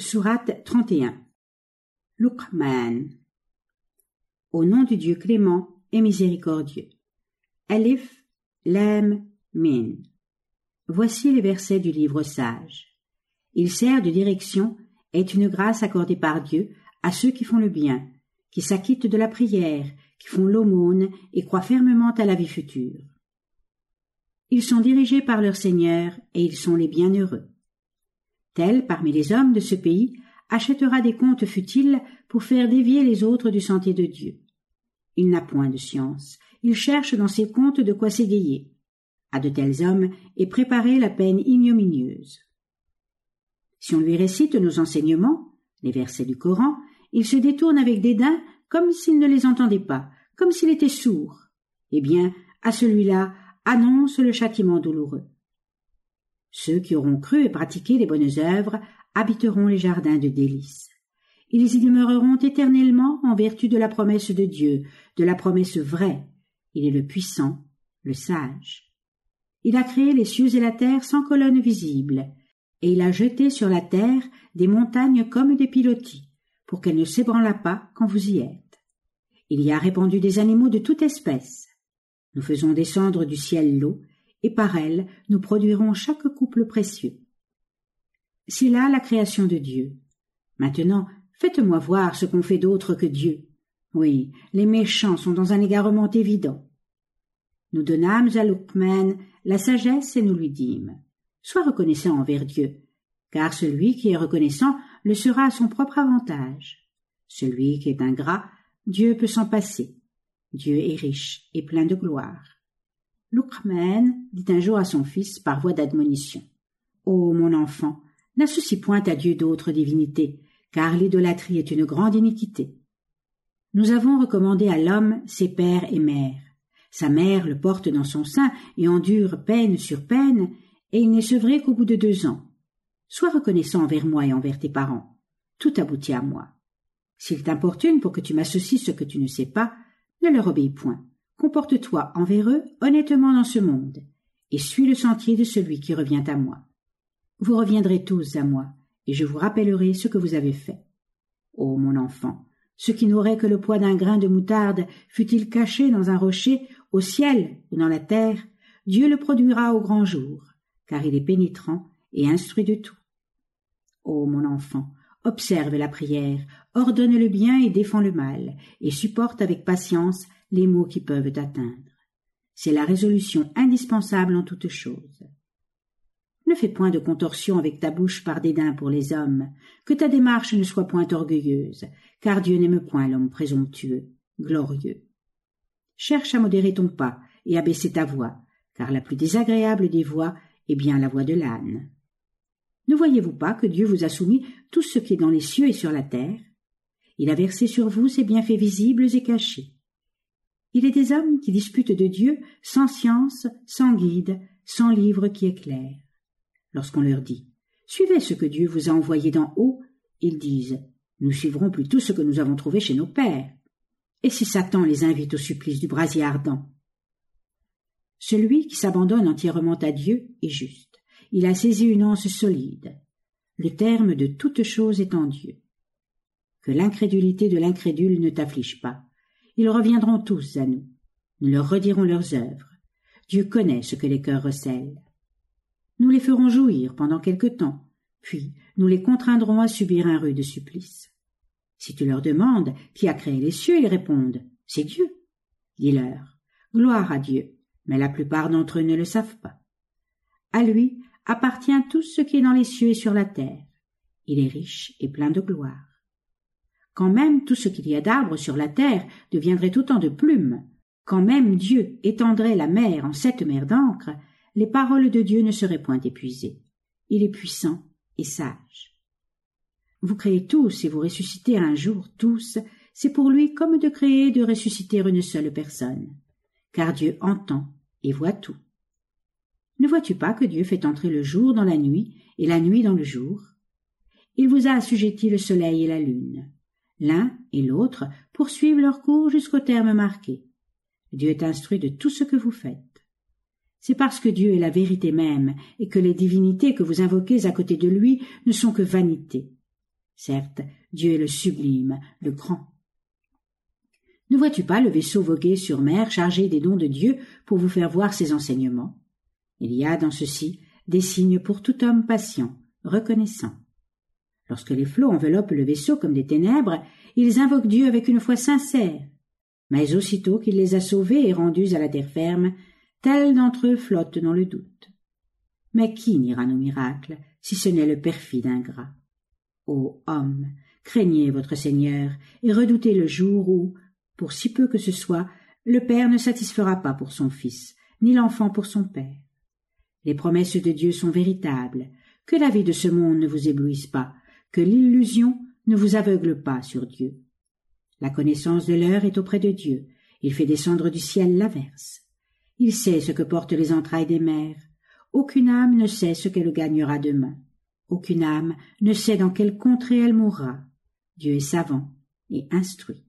Sourate 31. Luqman. Au nom du Dieu clément et miséricordieux. Alif, Lam, Min. Voici les versets du livre sage. Il sert de direction, est une grâce accordée par Dieu à ceux qui font le bien, qui s'acquittent de la prière, qui font l'aumône et croient fermement à la vie future. Ils sont dirigés par leur Seigneur et ils sont les bienheureux. Tel, parmi les hommes de ce pays, achètera des contes futiles pour faire dévier les autres du sentier de Dieu. Il n'a point de science, il cherche dans ses contes de quoi s'égayer. À de tels hommes est préparée la peine ignominieuse. Si on lui récite nos enseignements, les versets du Coran, il se détourne avec dédain comme s'il ne les entendait pas, comme s'il était sourd. Eh bien, à celui-là, annonce le châtiment douloureux. Ceux qui auront cru et pratiqué les bonnes œuvres habiteront les jardins de délices. Ils y demeureront éternellement en vertu de la promesse de Dieu, de la promesse vraie. Il est le puissant, le sage. Il a créé les cieux et la terre sans colonne visible, et il a jeté sur la terre des montagnes comme des pilotis, pour qu'elles ne s'ébranlent pas quand vous y êtes. Il y a répandu des animaux de toute espèce. Nous faisons descendre du ciel l'eau, et par elle nous produirons chaque couple précieux. C'est là la création de Dieu. Maintenant, faites-moi voir ce qu'on fait d'autre que Dieu. Oui, les méchants sont dans un égarement évident. Nous donnâmes à Luqman la sagesse et nous lui dîmes « Sois reconnaissant envers Dieu, car celui qui est reconnaissant le sera à son propre avantage. Celui qui est ingrat, Dieu peut s'en passer. Dieu est riche et plein de gloire. » Luqman dit un jour à son fils par voie d'admonition « Ô mon enfant, n'associe point à Dieu d'autres divinités, car l'idolâtrie est une grande iniquité. Nous avons recommandé à l'homme ses pères et mères. Sa mère le porte dans son sein et endure peine sur peine, et il n'est sevré qu'au bout de 2 ans. Sois reconnaissant envers moi et envers tes parents. Tout aboutit à moi. S'ils t'importunent pour que tu m'associes ce que tu ne sais pas, ne leur obéis point. Comporte-toi envers eux honnêtement dans ce monde, et suis le sentier de celui qui revient à moi. Vous reviendrez tous à moi, et je vous rappellerai ce que vous avez fait. Ô mon enfant, ce qui n'aurait que le poids d'un grain de moutarde, fût-il caché dans un rocher, au ciel ou dans la terre, Dieu le produira au grand jour, car il est pénétrant et instruit de tout. Ô mon enfant, observe la prière, ordonne le bien et défends le mal, et supporte avec patience les maux qui peuvent t'atteindre. C'est la résolution indispensable en toutes choses. Ne fais point de contorsion avec ta bouche par dédain pour les hommes, que ta démarche ne soit point orgueilleuse, car Dieu n'aime point l'homme présomptueux, glorieux. Cherche à modérer ton pas et à baisser ta voix, car la plus désagréable des voix est bien la voix de l'âne. Ne voyez-vous pas que Dieu vous a soumis tout ce qui est dans les cieux et sur la terre? Il a versé sur vous ses bienfaits visibles et cachés. Il est des hommes qui disputent de Dieu sans science, sans guide, sans livre qui éclaire. Lorsqu'on leur dit « Suivez ce que Dieu vous a envoyé d'en haut », ils disent « Nous suivrons plutôt ce que nous avons trouvé chez nos pères. » Et si Satan les invite au supplice du brasier ardent? Celui qui s'abandonne entièrement à Dieu est juste. Il a saisi une anse solide. Le terme de toute chose est en Dieu. Que l'incrédulité de l'incrédule ne t'afflige pas. Ils reviendront tous à nous. Nous leur redirons leurs œuvres. Dieu connaît ce que les cœurs recèlent. Nous les ferons jouir pendant quelque temps, puis nous les contraindrons à subir un rude supplice. Si tu leur demandes qui a créé les cieux, ils répondent « C'est Dieu ». Dis-leur « Gloire à Dieu », mais la plupart d'entre eux ne le savent pas. À lui appartient tout ce qui est dans les cieux et sur la terre. Il est riche et plein de gloire. Quand même tout ce qu'il y a d'arbres sur la terre deviendrait autant de plumes, quand même Dieu étendrait la mer en 7 mers d'encre, les paroles de Dieu ne seraient point épuisées. Il est puissant et sage. Vous créez tous et vous ressuscitez un jour tous, c'est pour lui comme de créer et de ressusciter une seule personne, car Dieu entend et voit tout. Ne vois-tu pas que Dieu fait entrer le jour dans la nuit et la nuit dans le jour? Il vous a assujetti le soleil et la lune. L'un et l'autre poursuivent leur cours jusqu'au terme marqué. Dieu t'instruit de tout ce que vous faites. C'est parce que Dieu est la vérité même et que les divinités que vous invoquez à côté de lui ne sont que vanité. Certes, Dieu est le sublime, le grand. Ne vois-tu pas le vaisseau voguer sur mer chargé des dons de Dieu pour vous faire voir ses enseignements? Il y a dans ceci des signes pour tout homme patient, reconnaissant. Lorsque les flots enveloppent le vaisseau comme des ténèbres, ils invoquent Dieu avec une foi sincère. Mais aussitôt qu'il les a sauvés et rendus à la terre ferme, tel d'entre eux flotte dans le doute. Mais qui niera nos miracles, si ce n'est le perfide ingrat? Ô hommes, craignez votre Seigneur et redoutez le jour où, pour si peu que ce soit, le Père ne satisfera pas pour son Fils, ni l'enfant pour son Père. Les promesses de Dieu sont véritables, que la vie de ce monde ne vous éblouisse pas, que l'illusion ne vous aveugle pas sur Dieu. La connaissance de l'heure est auprès de Dieu, il fait descendre du ciel l'averse. Il sait ce que portent les entrailles des mers, aucune âme ne sait ce qu'elle gagnera demain, aucune âme ne sait dans quelle contrée elle mourra. Dieu est savant et instruit.